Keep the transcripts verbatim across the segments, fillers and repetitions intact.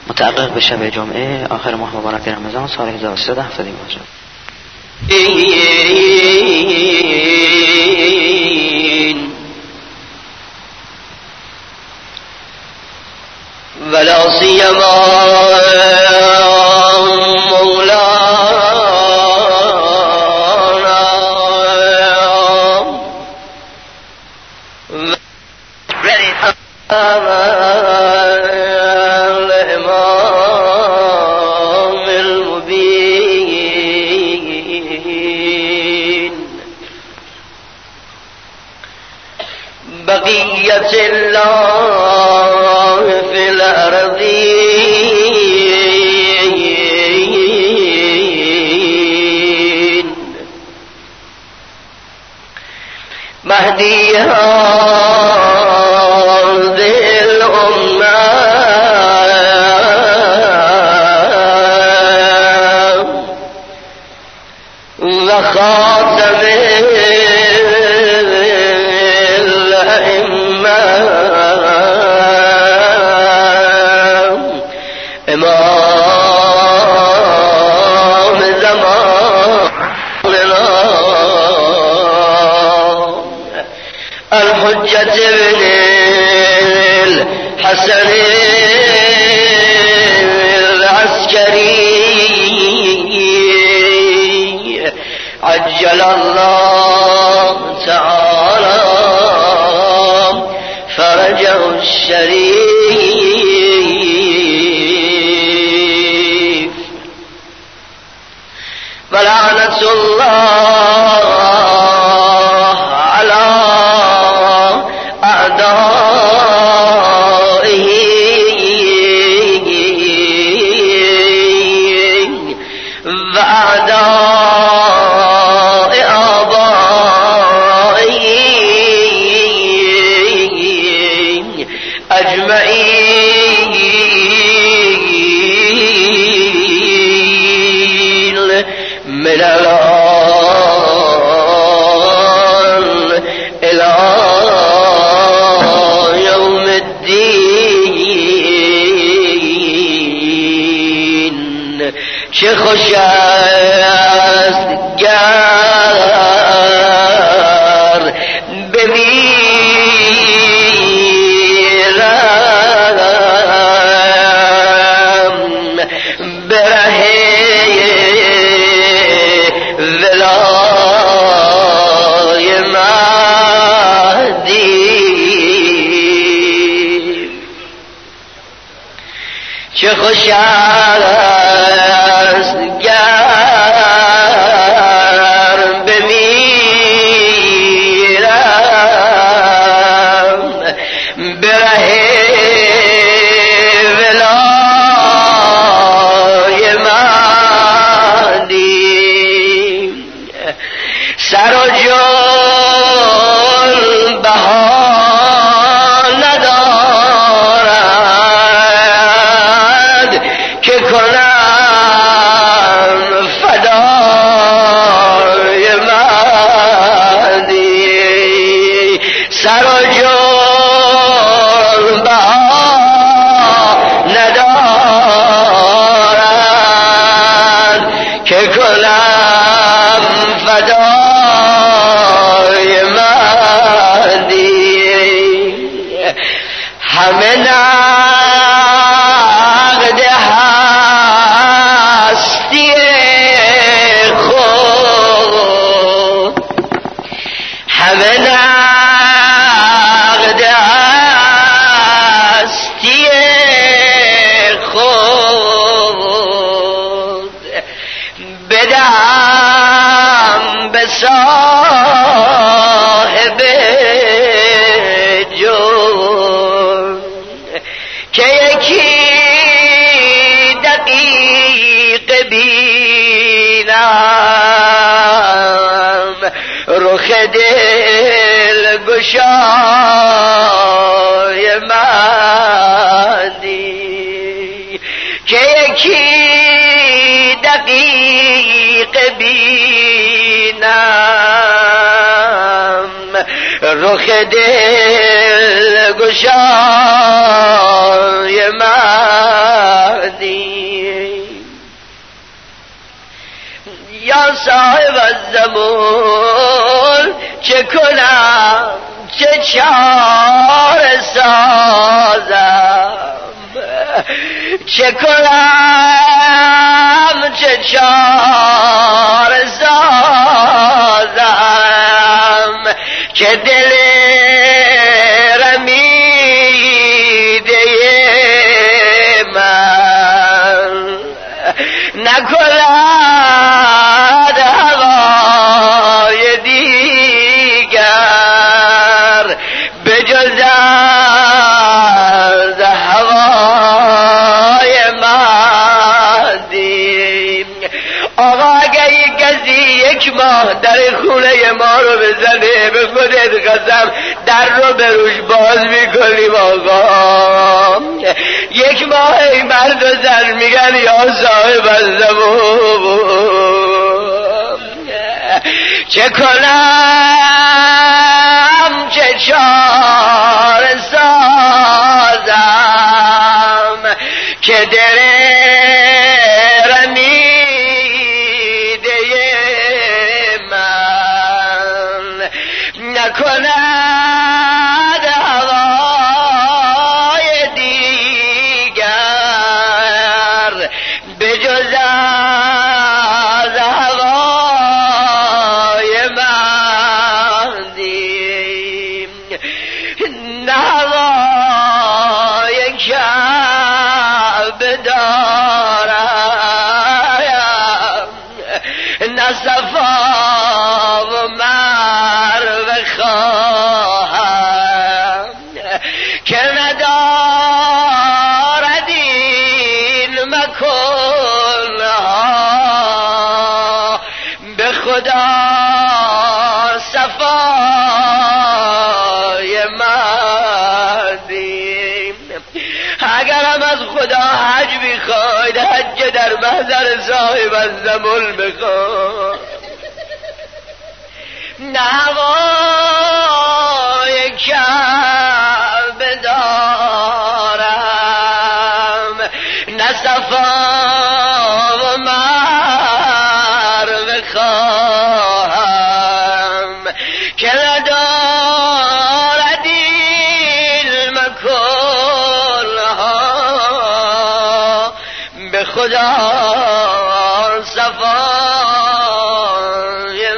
متعلق به شب جمعه آخر ماه مبارک رمضان سال هزار و سیصد و هفتاد و پنج. ولا سیما الإمام المبين بقية الله في الأرض مهديها خاتم الأئمة إمام زماننا الحجة ابن الحسن العسكري عجل الله تعالى فرجه الشريف ولعنة الله على أعدائه وأعداء أجمعين من الآن إلى يوم الدين. چه خوش است گر بمیرم بره ولای مهدی. چه خوش است گر بمیرم بره ولای مهدی. سر و جان بها ندارد که کنم فدای مهدی. سر و جان بها ندارد که کنم فدای مهدی. همه نقد هستی خود همه نقد هستی خود بدم به صاحب جون که یکی دقیق بینم رخ دل گشای مهدی. که یکی دقیق بینم رخ دل گشای مهدی. کردیم. یا صاحب الزمان چه کنم چه چاره سازم، چه کنم چه چاره سازم که دل رمیده من نکند هوای دیگر به جز از هوای مادی. آقا اگه یک کسی یک ماه در خونه ما رو بزنه به خودت قسم در رو به روش باز میکنیم. آقا یک ماه این مرد و زن میگن یا صاحب الزمان چه کنم چه چاره سازم که دل رمیده من نکند هوای دیگر به جز از هوای مندی. نه هوای کعبه دارم، نه صفا و مروه خواهم که ندارد این مکانها به خدا صفای مندی. اگرم از خدا حج بخواید حج در محضر صاحب الزمان بخواید. نه هوای کعبه دارم، نه صفا و مروه خواهم که ندارد این مکانها به خدا صفای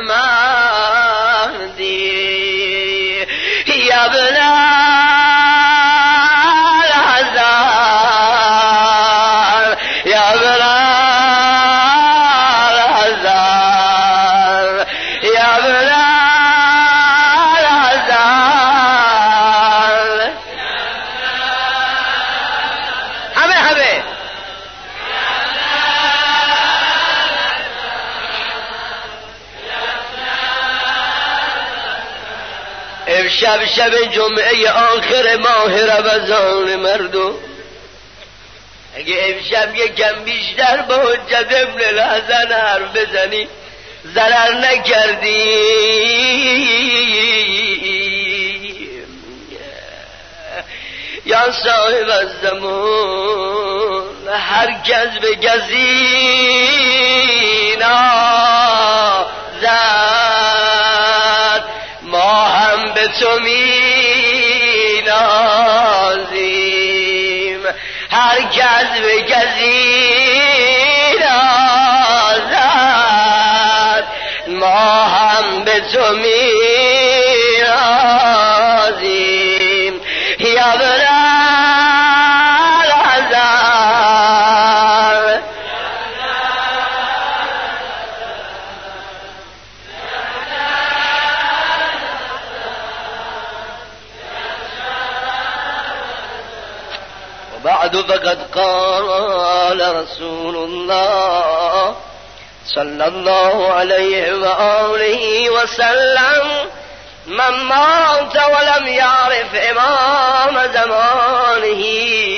مهدی. یا ابن الحسن یا ابن الحسن یا ابن الحسن. همه همه امشب شب جمعه آخر ماه رمضان مردم، اگه امشب یکم بیشتر با حجت ابن الحسن حرف بزنی ضرر نکردی. یا صاحب الزمان هر کس به کسی نازد ما هم به تو می نازیم. هر کس به کسی نازد ما هم به تو می نازیم. یا ابن الحسن وبعد فقد قال رسول الله صلى الله عليه وآله وسلم من مات ولم يعرف امام زمانه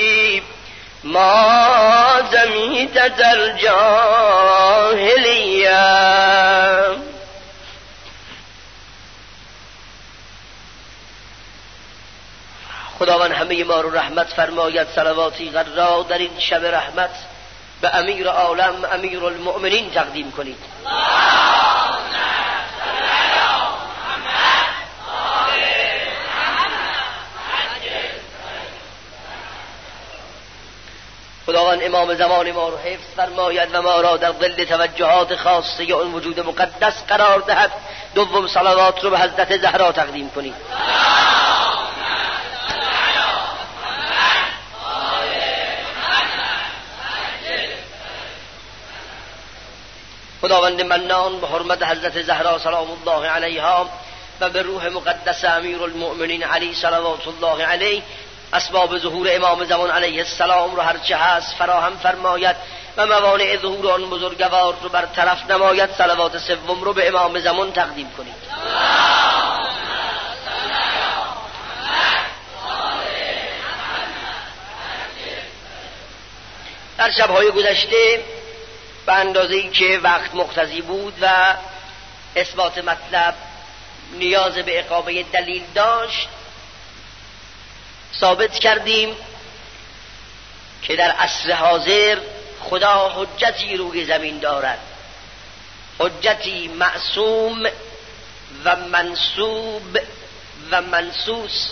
مات میتة الجاهلیه. خداوند همه ما رو رحمت فرماید. صلواتی قرار در این شب رحمت به امیر عالم امیر المؤمنین تقدیم کنید. خداوند امام زمان ما رو حفظ فرماید و ما را در ظل توجهات خاصه اون وجود مقدس قرار دهد. دوم صلوات رو به حضرت زهرا تقدیم کنید. خداوند منان به حرمت حضرت زهرا سلام الله علیها و به روح مقدس امیر المؤمنین علی صلوات الله علیه اسباب ظهور امام زمان علیه السلام رو هرچه هست فراهم فرماید و موانع ظهور آن بزرگوار رو برطرف نماید. صلوات سوم رو به امام زمان تقدیم کنید. در شب‌های گذشته به اندازه‌ای که وقت مقتضی بود و اثبات مطلب نیاز به اقامه دلیل داشت ثابت کردیم که در عصر حاضر خدا حجتی روی زمین دارد، حجتی معصوم و منسوب و منسوس.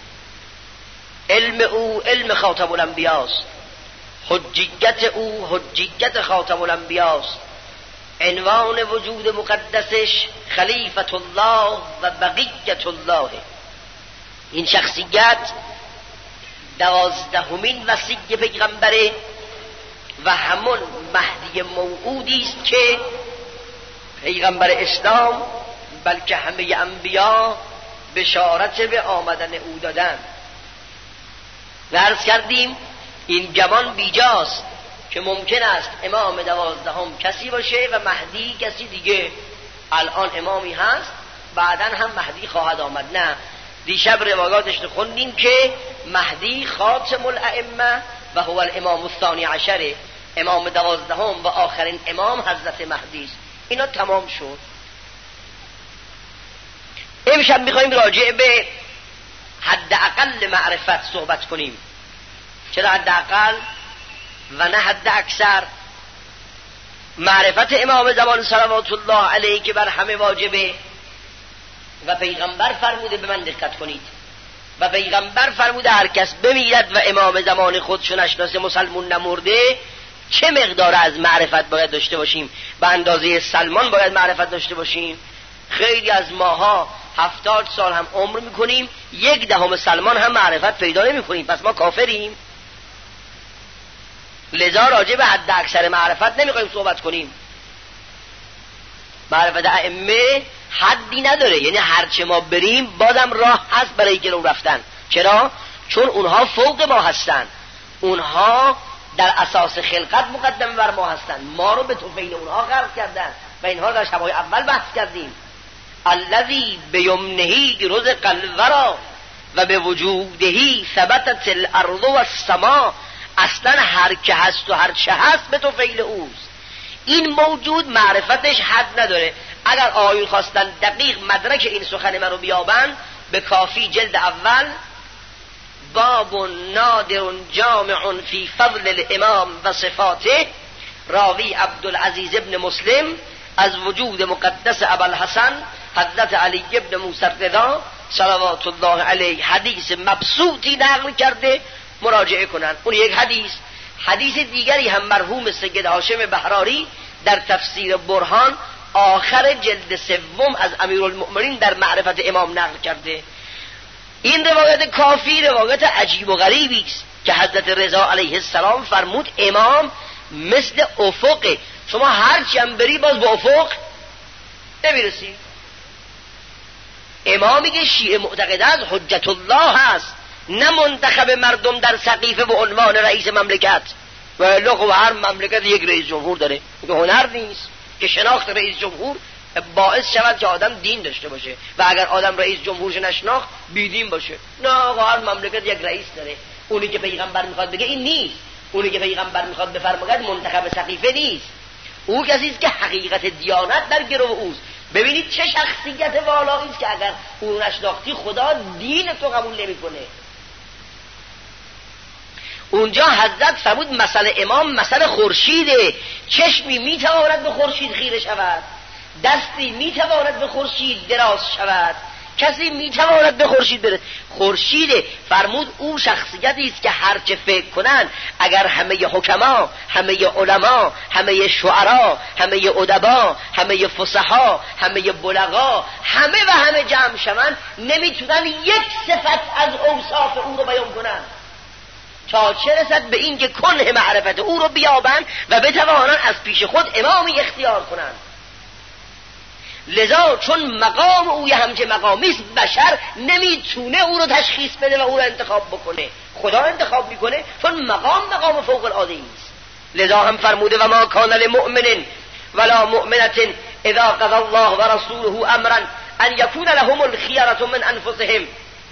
علم او علم خاتم الانبیاست، حجیت او حجیت خاتم الانبیاست. عنوان وجود مقدسش خلیفت الله و بقیت الله. این شخصیت دوازدهمین وصی پیغمبره و همون مهدی موعودی است که پیغمبر اسلام بلکه همه انبیا بشارت به آمدن او دادند. و عرض کردیم این گمان بیجاست که ممکن است امام دوازدهم کسی باشه و مهدی کسی دیگه. الان امامی هست بعداً هم مهدی خواهد آمد. نه، دیشب روایاتش رو خوندیم که مهدی خاتم الائمه و هو الامام الثانی عشر، امام دوازدهم و آخرین امام حضرت مهدی است. اینا تمام شد. امشب میخوایم راجع به حداقل معرفت صحبت کنیم. چرا حداقل و نه حد اکثر؟ معرفت امام زمان صلوات الله علیه که بر همه واجبه و پیغمبر فرموده به من دقت کنید و پیغمبر فرموده هر کس بمیرد و امام زمان خودشو نشناسه مسلمون نمرده چه مقدار از معرفت باید داشته باشیم؟ به اندازه سلمان باید معرفت داشته باشیم. خیلی از ماها هفتاد سال هم عمر میکنیم یک دهم سلمان هم معرفت پیدا نمیکنیم، پس ما کافریم. لذا راجع به حد اکثر معرفت نمیخوایم صحبت کنیم. معرفت ائمه حدی نداره، یعنی هرچه ما بریم بازم راه هست برای جلو رفتن. چرا؟ چون اونها فوق ما هستن، اونها در اساس خلقت مقدم بر ما هستن، ما رو به طفیل اونها خلق کردن و اینها در شبهای اول بحث کردیم. الذی بیمنهی رزق الورا و به وجودهی ثبتت الارض و السما. اصلا هر که هست و هر چه هست به طفیل اوست. این موجود معرفتش حد نداره. اگر آیون خواستن دقیق مدرک این سخن من رو بیابن به کافی جلد اول باب نادر جامع فی فضل الامام و صفاته راوی عبدالعزیز ابن مسلم از وجود مقدس ابوالحسن حضرت علی ابن موسی رضا صلوات الله علیه حدیث مبسوطی نقل کرده، مراجعه کنن. اون یک حدیث. حدیث دیگری هم مرحوم سید هاشم بهراری در تفسیر برهان آخر جلد سوم از امیرالمؤمنین در معرفت امام نقل کرده. این روایت کافی روایت عجیب و غریبی است که حضرت رضا علیه السلام فرمود امام مثل افق، شما هر چی هم بری باز به افق نمیرسی. امامی که شیعه معتقد است حجت الله هست، نه منتخب مردم در سقیفه به عنوان رئیس مملکت. و الا هر مملکت یک رئیس جمهور داره، که هنر نیست که شناخت رئیس جمهور باعث شود که آدم دین داشته باشه و اگر آدم رئیس جمهورش نشناخت بیدین باشه. نه، هر مملکت یک رئیس داره. اونی که پیغمبر میخواد بگه این نیست، اونی که پیغمبر میخواد بفرماید منتخب سقیفه نیست. او کسی است که حقیقت دیانت در گرو اوست. ببینید چه شخصیت والایی است که اگر او نشناختی خدا دین تو قبول نمیکنه. اونجا حضرت فرمود مثل امام مثل خورشیده. چشمی میتواند به خورشید خیره شود، دستی میتواند به خورشید دراز شود، کسی میتواند به خورشید برسد. خورشید فرمود او شخصیتی است که هر چه فکر کنند اگر همه حکما، همه علما، همه شعرا، همه ادبا، همه فصحا، همه بلغا، همه و همه جمع شوند نمیتونن یک صفت از اوصاف او رو بیان کنند تا چه رسد به این که کنه معرفت او رو بیابند و بتوانند از پیش خود امامی اختیار کنند. لذا چون مقام اوی همچه مقامیست بشر نمیتونه او رو تشخیص بده و او رو انتخاب بکنه، خدا انتخاب میکنه چون مقام مقام فوق العاده است. لذا هم فرموده و ما کان لمؤمن ولا مؤمنة اذا قضى الله و رسوله امرا ان یکون لهم الخیرة من انفسهم.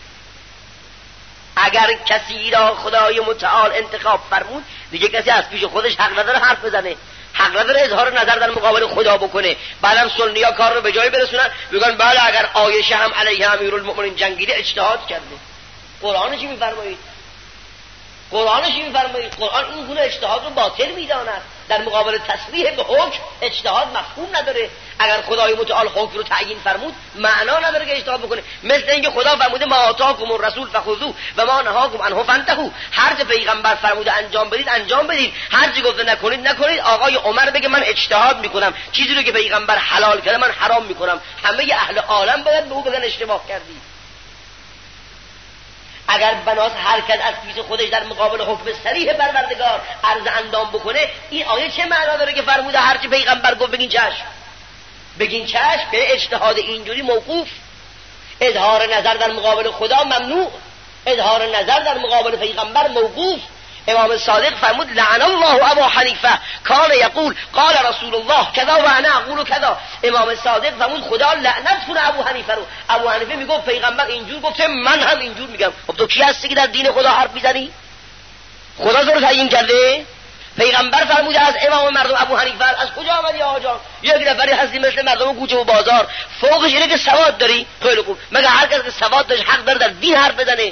اگر کسی را خدای متعال انتخاب فرمود دیگه کسی از پیش خودش حق نداره حرف بزنه، حق نداره اظهار نظر در مقابل خدا بکنه. بعدم سنی‌ها کار رو به جای برسونن بگن بله اگر عایشه هم علیه امیرالمؤمنین جنگیده اجتهاد کرده. قرآن چی میفرمایید؟ قرآن چی میفرمایید؟ قرآن این گونه اجتهاد رو باطل میداند. در مقابل تصریح به حکم اجتهاد مفهوم نداره. اگر خدای متعال حکم رو تعیین فرمود معنا نداره که اجتهاد بکنه. مثل اینکه خدا فرموده ما آتاکم الرسول فخذوه و ما نهاکم عنه فانتهوا. هر چه پیغمبر فرموده انجام بدید انجام بدید، هر چه گفته نکنید نکنید. آقای عمر بگه من اجتهاد میکنم، چیزی رو که پیغمبر حلال کرده من حرام میکنم، همه اهل عالم باید به او بگن اشتباه کردی. اگر بناس هر کس از پیش خودش در مقابل حکم صریح پروردگار عرض اندام بکنه، این آیه چه معنا داره که فرموده هر چه پیغمبر گفت بگین چشم؟ بگین چشم به اجتهاد اینجوری موقوف. اظهار نظر در مقابل خدا ممنوع، اظهار نظر در مقابل پیغمبر موقوف. امام صادق فرمود لعن الله ابا حنیفه کان یقول قال رسول الله کذا و انا اقول کذا. امام صادق فرمود خدا لعنت کنه ابو حنیفه رو. ابو حنیفه میگفت پیغمبر اینجور گفته من هم اینجور میگم. خب تو کی هستی که در دین خدا حرف میزنی؟ خدا تو رو تعیین کرده؟ پیغمبر فرموده از امام مردم ابو حنیفه. از کجا آمدی آقا جان؟ یک نفری هستی مثل مردم کوچه و بازار، فوقش اینه که سواد داری. خیلی خوب، مگه هر کس که سواد داشت حق داره در دین حرف بزنه؟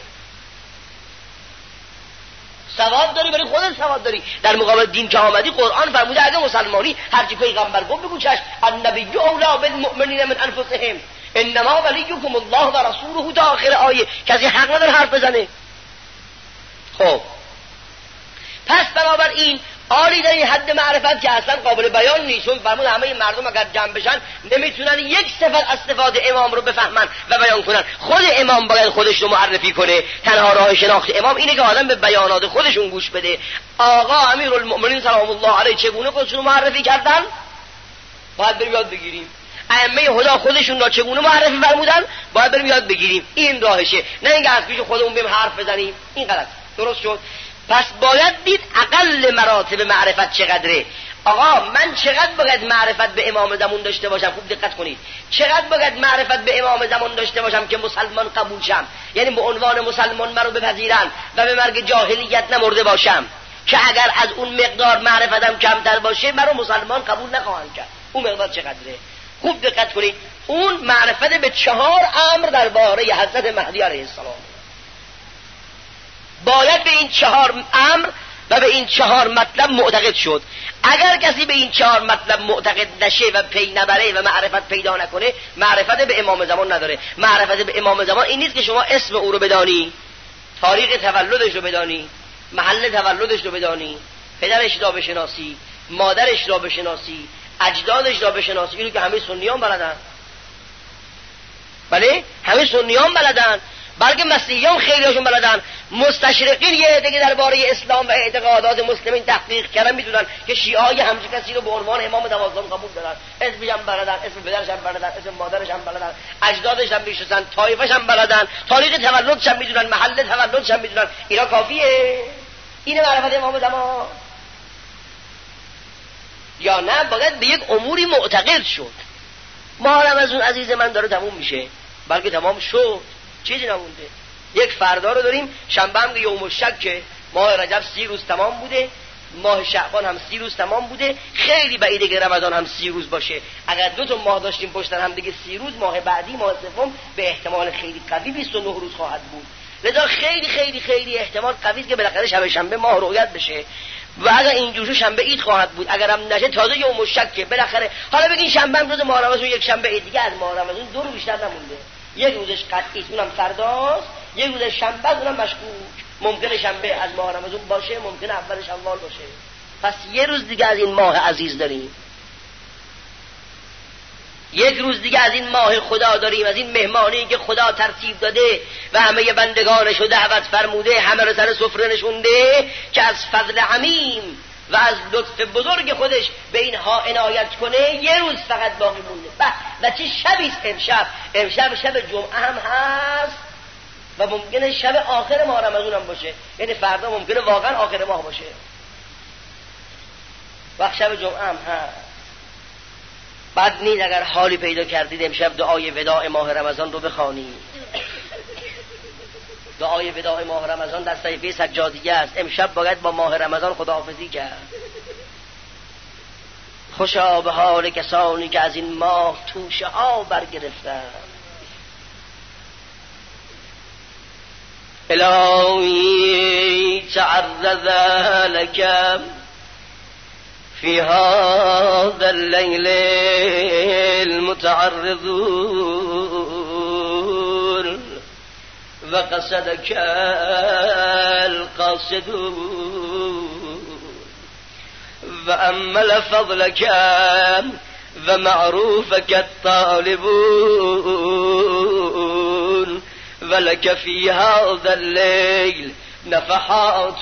سواد داری برای خودت سواد داری. در مقابل دین که آمدی قرآن فرموده اگه مسلمانی هر چی پیغمبر گفت بگو چشم. النبی اولی بالمؤمنین من انفسهم انما ولیکم الله و رسوله تا آخر آیه. کسی حق نداره حرف بزنه. خب پس بنابراین آری در این حد معرفت که اصلا قابل بیان نیست. چون فرمود همه مردم اگر جمع بشن نمیتونن یک صفت از صفات امام رو بفهمن و بیان کنن. خود امام باید خودش رو معرفی کنه. تنها راه شناخت امام اینه که آدم به بیانات خودشون گوش بده. آقا امیرالمؤمنین سلام الله علیه چگونه خودشون رو معرفی کردن باید بریم یاد بگیریم. ائمه هدا خودشون را چگونه معرفی فرمودن باید بریم یاد بگیریم. این راهشه، نه اینکه از پیش خودمون بریم حرف بزنیم. این غلط. درست شد؟ پس باید دید اقل مراتب معرفت چقدره. آقا من چقدر باید معرفت به امام زمان داشته باشم؟ خوب دقت کنید. چقدر باید معرفت به امام زمان داشته باشم که مسلمان قبول شم، یعنی به عنوان مسلمان مرا بپذیرن و به مرگ جاهلیت نمرده باشم، که اگر از اون مقدار معرفتم کمتر باشه مرا مسلمان قبول نخواهند کرد. اون مقدار چقدره؟ خوب دقت کنید. اون معرفت به چهار امر درباره حضرت مهدی علیه السلام. باید به این چهار امر و به این چهار مطلب معتقد شد. اگر کسی به این چهار مطلب معتقد نشه و پی نبره و معرفت پیدا نکنه، معرفت به امام زمان نداره. معرفت به امام زمان این نیست که شما اسم او رو بدانی، تاریخ تولدش رو بدانی، محل تولدش رو بدانی، پدرش را بشناسی، مادرش را بشناسی، اجدادش را بشناسی. اینو که همه سنیان بلدن. بله همه سنیان بلدن، بلکه مسیحیان خیلی هاشون بلدن. مستشرقین یه عده که درباره اسلام و اعتقادات مسلمین تحقیق کردن میدونن که شیعه‌های همچین کسی رو به عنوان امام دوازدهم قبول دارن. اسمش هم بلدن، اسم پدرش هم بلدن، اسم مادرش هم بلدن، اجدادش هم میشناسن، طایفش هم بلدن، تاریخ تولدش هم میدونن، محل تولدش هم میدونن. اینا کافیه؟ اینه معرفت امام زمان؟ یا نه باید به یک اموری معتقد شد؟ ما هم از اون عزیز من داره تموم میشه، بلکه تمام شد، چیزی نمونده. یک فردا رو داریم، شنبه هم یوم الشک که ماه رجب سی روز تمام بوده، ماه شعبان هم سی روز تمام بوده. خیلی بعیده که رمضان هم سی روز باشه. اگر دو تا ماه داشتیم پشت هم دیگه سی روز، ماه بعدی ماه سوم به احتمال خیلی قوی بیست و نه روز خواهد بود. لذا خیلی خیلی خیلی احتمال قوی است که بالاخره شب شنبه ماه رؤیت بشه و اگر اینجوری شنبه عید خواهد بود، اگرم نشه تازه یوم الشک بالاخره. حالا بگین شنبه روز ماه رمضان، یک شنبه عید دیگه از ماه رمضان دو روز بیشتر نمونده، یک روزش قطعی اونم فرداست، یک روز شنبه اونم مشکوک، ممکنه شنبه از ماه رمضان باشه، ممکنه اول شوال باشه. پس یه روز دیگه از این ماه عزیز داریم، یک روز دیگه از این ماه خدا داریم، از این مهمانی که خدا ترتیب داده و همه بندگانش رو دعوت فرموده، همه رو سر سفره نشونده که از فضل عمیم و از لطف بزرگ خودش به اینها عنایت کنه. یه روز فقط باقی مونده و, و چه شبیست امشب. امشب شب جمعه هم هست و ممکنه شب آخر ماه رمضان هم باشه، یعنی فردا ممکنه واقعا آخر ماه باشه و شب جمعه هم هست. بعد نیست اگر حالی پیدا کردید امشب دعای وداع ماه رمضان رو بخوانید. دعای وداع ماه رمضان در صحیفه سجادیه است. امشب باید با ماه رمضان خداحافظی کرد. خوشا به حال کسانی که از این ماه توشه ها برگرفتن. الهی تعرض لکم في هذا الليل المتعرضون وقصدك القاصدون وأمل فضلك ومعروفك الطالبون ولك في هذا الليل نفحات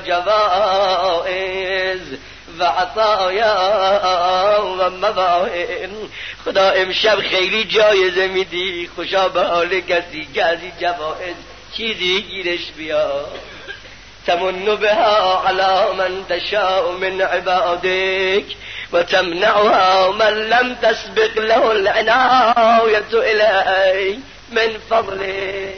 وجوائز و عطایا و مواهن. خدا امشب خیلی جایزه میدی، خوشا به حال کسی که از این جوائز چیزی گیرش بیا. تمن بها على من تشاء من عبادك و تمنعها من لم تسبق له العنایة الی من فضلك.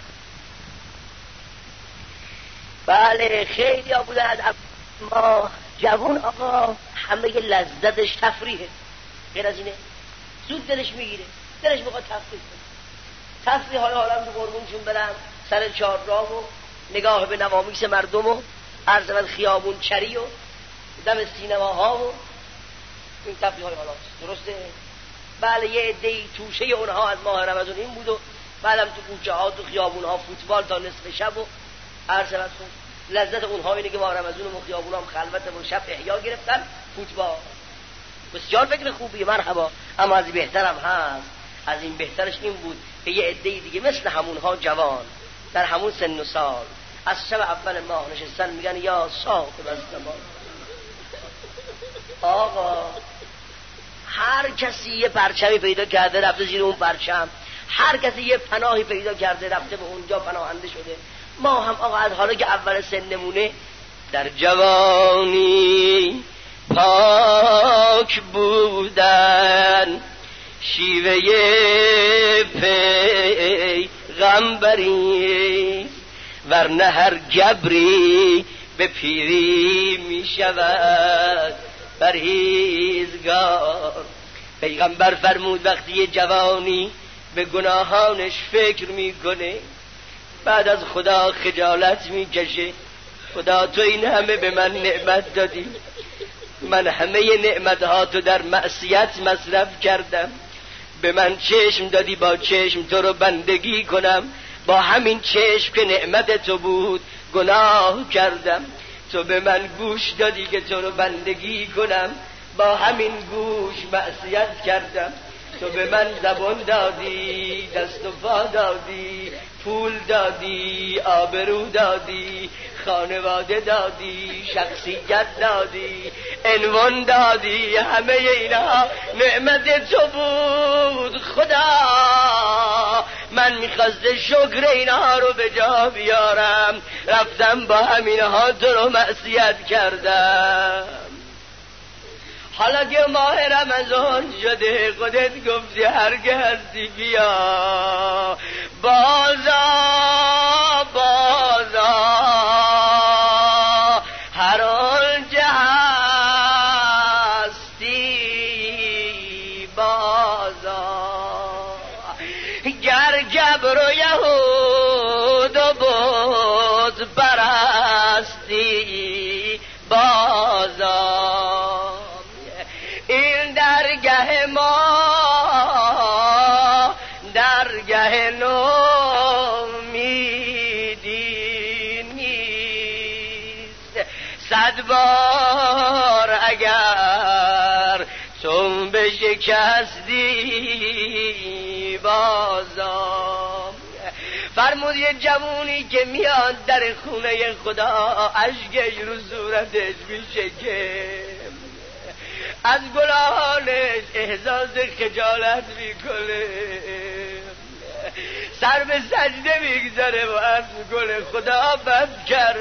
بله خیلی ها بودن ما جوان آقا همه لذتش تفریحه، غیر از اینه زود دلش میگیره، دلش میخواد تفریح کنه. تفریح های حالا رو قربونشون برم سر چهارراه و نگاه به نوامیس مردم و عرض و خیابون چری و دم سینماها و این تفریح های حالا درسته. بله یه عده‌ای توشه اونها از ماه رمضان این بود و بعدم تو کوچه ها تو خیابون ها فوتبال تا نصف شب و عرض و لذت اونها اینه که ماه رمضان و خیابون هم خلوت و شب احیا گرفتن فوتبال. بسیار فکر خوبیه، مرحبا. اما از بهترم هست، از این بهترش این بود که یه عده‌ای دیگه مثل همونها جوان در همون سن و سال از شب اول ماه نشستن میگن یا صاحب الزمان. آقا هر کسی یه پرچمی پیدا کرده رفته زیر اون پرچم، هر کسی یه پناهی پیدا کرده رفته به اونجا پناهنده شده. ما هم آقا از حالا که اول سن نمونه در جوانی پاک بودن شیوه پیغمبری، ورنه هر گبری به پیری می شود پرهیزگار. پیغمبر فرمود وقتی یه جوانی به گناهانش فکر میکنه بعد از خدا خجالت میکشه. خدا تو این همه به من نعمت دادی، من همه نعمتهاتو در معصیت مصرف کردم، به من چشم دادی با چشم تو رو بندگی کنم، با همین چشم که نعمت تو بود گناه کردم. تو به من گوش دادی که تو رو بندگی کنم، با همین گوش معصیت کردم. تو به من زبان دادی، دست و پا دادی، پول دادی، آبرو دادی، خانواده دادی، شخصیت دادی، عنوان دادی، همه اینا نعمت تو بود. خدا من میخواست شکر اینها رو به جا بیارم، رفتم با همینها تو رو معصیت کردم. حالا که ماه رمضان شده خودت گفتی هرگه هستی بیا بازا بازا، هر آنچه هستی بازا. گر جبر و یهود و بار اگر تو بشکستی بازم. فرمود یه جوونی که میاد در خونه خدا اشکش رو صورتش میشه که از گناهانش احساس خجالت میکنه، سر به سجده میگذاره و از گل خدا بد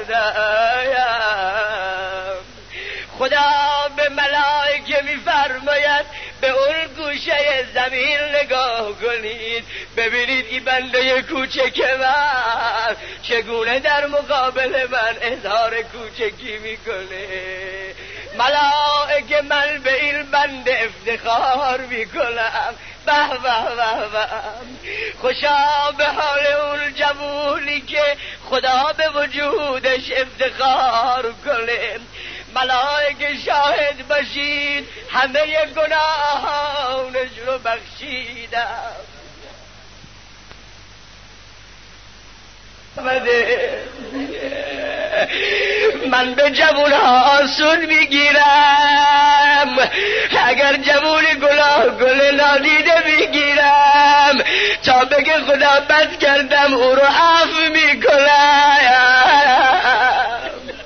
کردم. خدا به ملائکه میفرماید به اون گوشه زمین نگاه کنید ببینید این بنده کوچک من چگونه در مقابل من اظهار کوچکی میکنه. ملائکه من به این بنده افتخار میکنم. به به به به، خوشا به حال اون جوونی که خدا به وجودش افتخار کنه. ملائکه شاهد باشید همه گناهانش رو بخشیدم. من به جوون ها آسون میگیرم، اگر جوون گناه گل نادیده میگیرم تا بگه خدا بد کردم او رو عفو میکنم.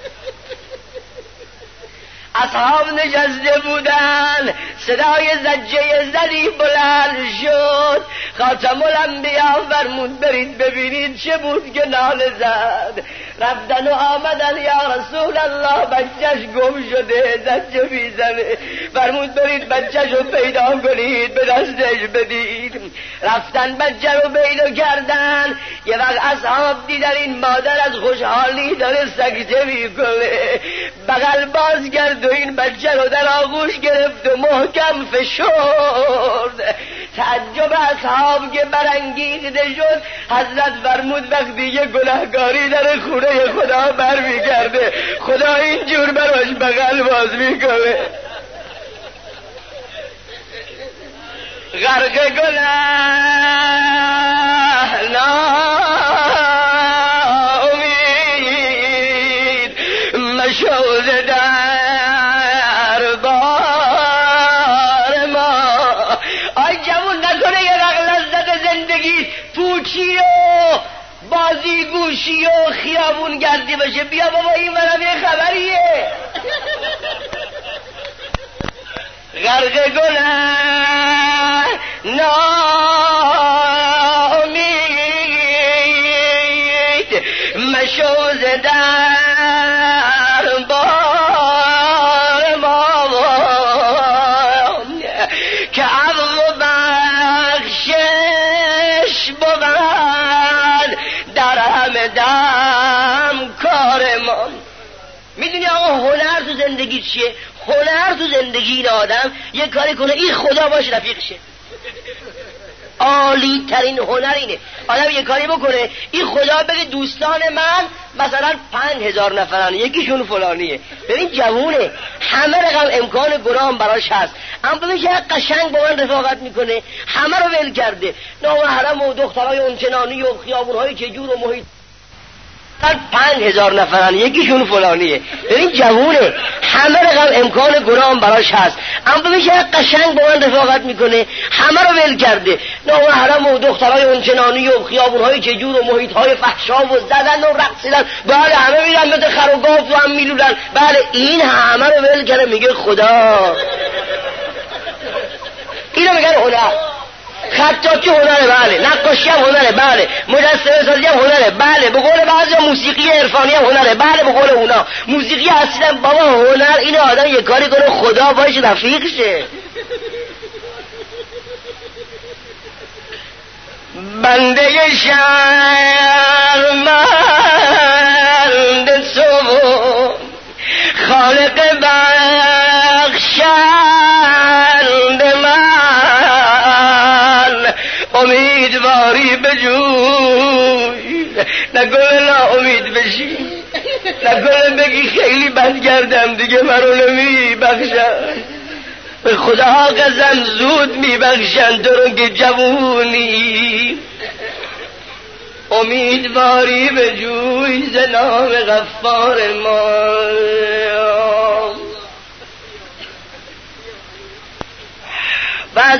اصحاب نشسته بودن، صدای زجه زدی بلند شد. خاتم الانبیا فرمود برید ببینید چه بود که ناله زد. رفتن و آمدن یا رسول الله بچهش گم شده زجه میزنه. فرمود برید بچهش رو پیدا کنید به دستش بدید. رفتن بچه رو پیدا کردن. یه وقت اصحاب دیدن این مادر از خوشحالی داره سجده میکنه، بغل باز کرد و این بچه رو در آغوش گرفت و محکم فشرد. تعجب اصحاب که برانگیخته شد. حضرت فرمود وقتی یه گناهکاری در خونه خدا بر میگرده خدا اینجور براش بغل باز میکنه. غرق گناه ناامید مشو ز در بار ما. آی جوون نکنه یه وقت لذت زندگی پوچی و بازی گوشی و خیابون گردی باشه. بیا بابا این برم یه خبریه. غرق گناه ناامید مشو ز در بار ما که عفو بخشش بود در همه دم کار ما. میدونی آقا هنر تو زندگی چیه؟ هنر تو زندگی این آدم یه کاری کنه این خدا باشه رفیقشه. عالی ترین هنر اینه آدم یه کاری بکنه این خدا بگه دوستان من مثلا پنج هزار نفرن یکیشون فلانیه. ببین جوونه همه رقم امکان گناه براش هست، اما ببین چه قشنگ با من رفاقت میکنه، همه رو ول کرده، نامحرم و دخترای اونچنانی و خیابونهای چجور و محیط پنج هزار نفرن یکیشون فلانیه. ببین جوونه همه رقم امکان گناه براش هست، اما ببین چه قشنگ با من رفاقت میکنه، همه رو ول کرده، نامحرم و دخترای اونچنانی و خیابونهای چجور و محیطهای فحشا و زدن و رقصیدن. بله همه میرن مثل خر و گاو و هم میلولن. بله این همه رو ول کرده میگه خدا. اینو میگن هنر. خطاطی هنره، بله. نقاشی هم هنره، بله. مجسمه سازی هم هنره، بله. به قول بعضی موسیقی عرفانی هم هنره، بله. به قول اونا موسیقی اصلا بابا هنر این آدم یه کاری کنه خدا باشه رفیق شه. بنده شرمنده تو خالق بخشنده من امیدواری بجوی، نگه نا امید بشی، نگه بگی خیلی بد کردم دیگه منو نمی بخشن. به خدا قسم زود می بخشن تو رو که جوونی. امیدواری بجوی ز نام غفار ما.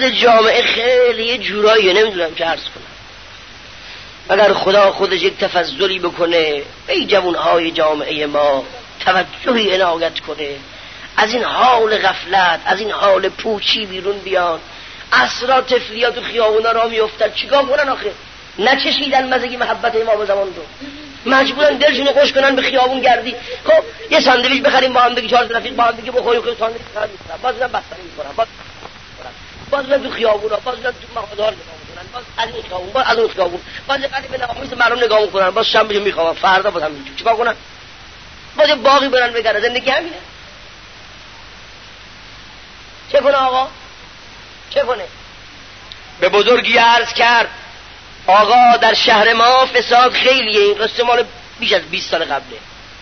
وضع جامعه خیلی یه جورایی نمیدونم که عرض کنم. اگر خدا خودش یک تفضلی بکنه به این جوانهای جامعه ما توجهی عنایت کنه، از این حال غفلت، از این حال پوچی بیرون بیان. عصرا طفلیات و خیابونا را میافتن، چیکار کنن آخه؟ نچشیدن مزگی محبت امام زمان رو، مجبورن دلشون خوش کنن به خیابون گردی. خب یه ساندویچ بخریم با هم دیگه، چهار تا رفیق با هم دیگه بخوریم، خب ساندویچ خرید میکنن، باز هم بستنی میکنن، باز باز تو خیابونا، باز تو مغازه‌ها نگاه میکنن، باز از این خیابون باز از اون خیابون، باز قضیه به نامیس مردم نگاه میکنن، باز شب میخوام فردا باز همین چیکار کنن؟ باز باقی برن بگردن. زندگی همینه. چه کنه آقا؟ چه کنه؟ به بزرگی عرض کرد آقا در شهر ما فساد خیلیه. این قصه مال بیش از بیست سال قبله.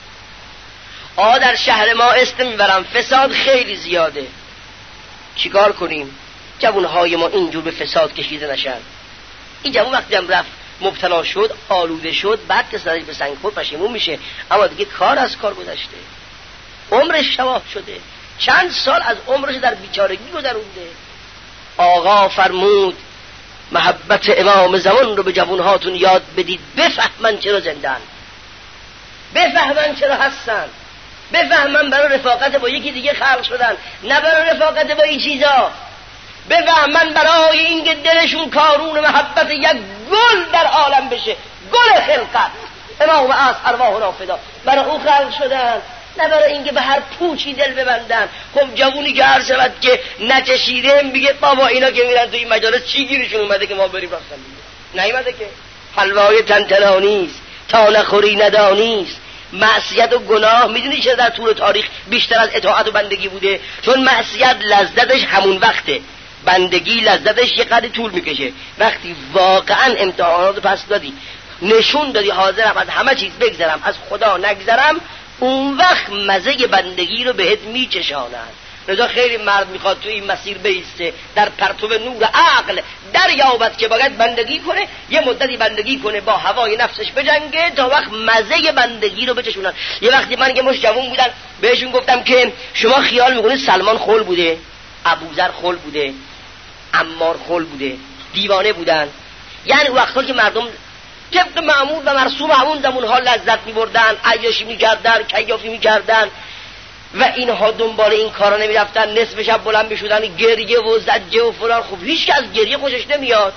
آقا در شهر ما اسم میبرم، فساد خیلی زیاده. چیکار کنیم جوانهای ما اینجور به فساد کشیده نشن؟ این جوان وقتی هم رفت مبتلا شد، آلوده شد، بعد که سرش به سنگ خورد پشیمون میشه، اما دیگه کار از کار گذشته، عمرش شواف شده، چند سال از عمرش در بیچارگی گذرونده. آقا فرمود محبت امام زمان رو به جوانهاتون یاد بدید، بفهمن چرا زندن، بفهمن چرا هستن، بفهمن برای رفاقت با یکی دیگه خلق شدن، نه برای رفاقت با این چیزا. بفهمن برای اینکه دلشون کارون محبت یک گل در عالم بشه، گل خلقت. امام از ارواح را فدا، برای او خلق شدن، نه برای اینکه به هر پوچی دل ببندن. خب جوونی که هر شود که نچشیده میگه بابا اینا که میرن تو این مجالس چی گیرشون اومده که ما بریم راستن دیگه؟ نیومده که حلوای تنتنانیست تا نخوری ندانیست. معصیت و گناه میدونی چرا در طول تاریخ بیشتر از اطاعت و بندگی بوده؟ چون معصیت لذتش همون وقته، بندگی لذتش یه قدری طول میکشه. وقتی واقعا امتحانات پس دادی، نشون دادی حاضرم از همه چیز بگذرم، از خدا نگذرم، اون وقت مزه بندگی رو بهت میچشانند. لذا خیلی مرد میخواد تو این مسیر بیسته، در پرتو نور عقل دریابد که باید بندگی کنه، یه مدتی بندگی کنه، با هوای نفسش بجنگه تا وقت مزه بندگی رو بچشونن. یه وقتی من که مش جوون بودن بهشون گفتم که شما خیال میکنید سلمان خل بوده، ابوذر خل بوده، عمار خل بوده، دیوانه بودن؟ یعنی وقتا که مردم طبق معمول و مرسوم همون زمانها لذت می‌بردن، عیاشی می‌کردن، کیافی می‌کردن و اینها دنبال این کارا نمی‌رفتن، نصف شب بلند می‌شدن گریه و زجه و فلان. خب هیچ که از گریه خوشش نمیاد،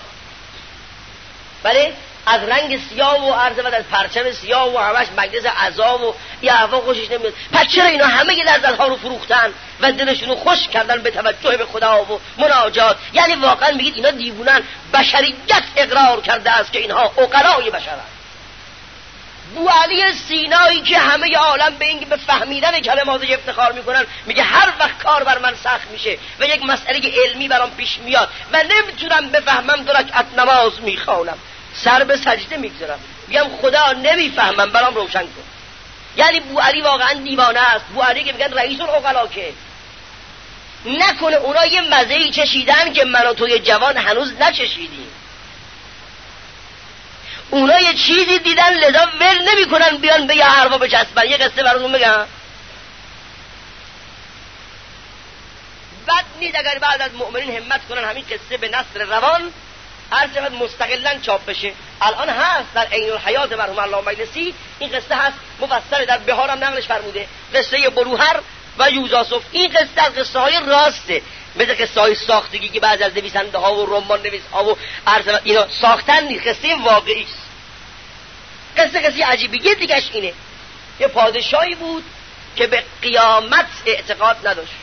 بله از رنگ سیاه و عرض و از پرچم سیاه و همش مجلس عذاب و یه هوا خوشش نمیاد. پس چرا اینا همه لذت‌ها رو فروختن و دلشون رو خوش کردن به توجه به خدا و مناجات؟ یعنی واقعا میگید اینا دیوونن؟ بشریت اقرار کرده است که اینها عقلای بشرن. بو علی سینایی که همه عالم به اینکه به فهمیدن کلماتش افتخار میکنن، میگه هر وقت کار بر من سخت میشه و یک مسئله علمی برام پیش میاد و نمیتونم بفهمم دو رکعت نماز میخوانم، سر به سجده میگذارم، میگم خدا نمیفهمم برام روشن کن. یعنی بو علی واقعا دیوانه است. بو علی که میگن رئیس العقلا، که نکنه اونا یه مزه‌ای چشیدن که من و توی جوان هنوز نچشیدیم. اونا یه چیزی دیدن لذا ول نمی کنن بیان به یه حرفا بچسبن. یه قصه براتون بگم. بد نیست اگر بعد از مؤمنین همت کنن همین قصه به نصر روان هر شود مستقلاً چاپ بشه. الان هست در عین الحیات مرحوم علامه مجلسی این قصه هست، مفصل در بهار هم نقلش فرموده، قصه بروهر و یوزاسف. این قصه از قصه های راسته، مثل قصه های ساختگی که بعض از نویسنده ها و رمان نویس ها و عرض اینا ساختن نیست، قصه واقعی است. قصه قصه عجیبیه دیگهش اینه، یه پادشاهی بود که به قیامت اعتقاد نداشت.